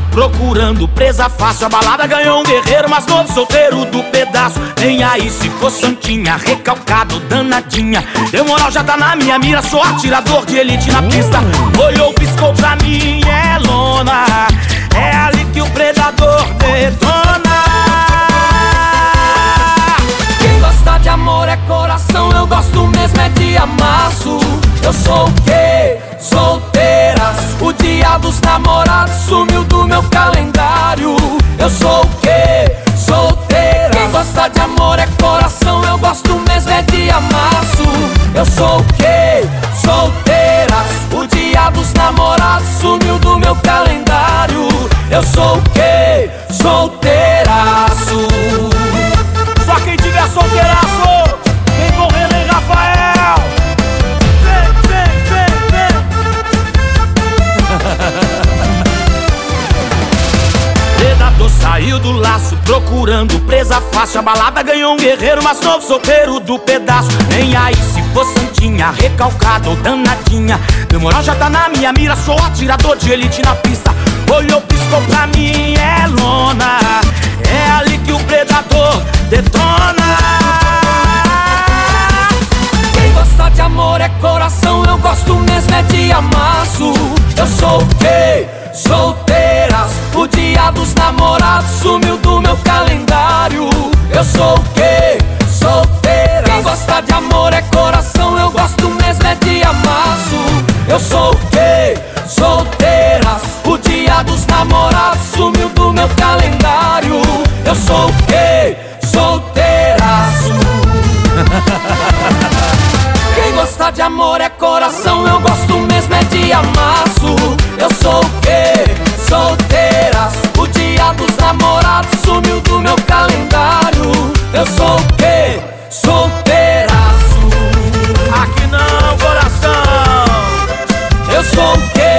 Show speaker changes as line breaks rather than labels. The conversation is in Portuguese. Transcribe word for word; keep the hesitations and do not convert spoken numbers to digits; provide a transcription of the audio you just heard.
procurando presa fácil. A balada ganhou um guerreiro, mas novo solteiro do pedaço. Nem aí se for santinha, recalcado, danadinha. Deu moral, já tá na minha mira, sou atirador de elite na pista. Olhou, piscou pra mim, é lona. É ali que o predador detona.
Quem gosta de amor é coração, eu gosto mesmo é de amasso. Eu sou o quê? Solteiras. O dia dos namorados sumiu do meu calendário. Eu sou o quê? Solteiras. Quem gosta de amor é coração, eu gosto mesmo é de amasso. Eu sou o quê? Solteiras. O dia dos namorados sumiu do meu calendário. Eu sou o quê? Solteiraço.
Só quem tiver solteiraço, vem correndo, hein, Rafael? Vem, vem, vem, vem. Predador saiu do laço, procurando presa fácil. A balada ganhou um guerreiro, mas novo solteiro do pedaço. Nem aí se for santinha, recalcado ou danadinha. Meu moral já tá na minha mira, sou atirador de elite na pista. Olhou, piscou pra mim, é lona. É ali que o predador detona.
Quem gosta de amor é coração, eu gosto mesmo é de amasso. Eu sou o quê? Solteiras. O dia dos namorados sumiu do meu calendário. Eu sou o quê? Solteiras. Quem gosta de amor é coração, eu gosto mesmo é de amasso. Eu sou o quê? Solteiras. O dia dos namorados sumiu do meu calendário. Eu sou o quê? Solteiraço. Quem gosta de amor é coração, eu gosto mesmo é de amasso. Eu sou o quê? Solteiras. O dia dos namorados sumiu do meu calendário. Eu sou o quê? Solteiraço.
Aqui não, coração.
Eu sou o quê?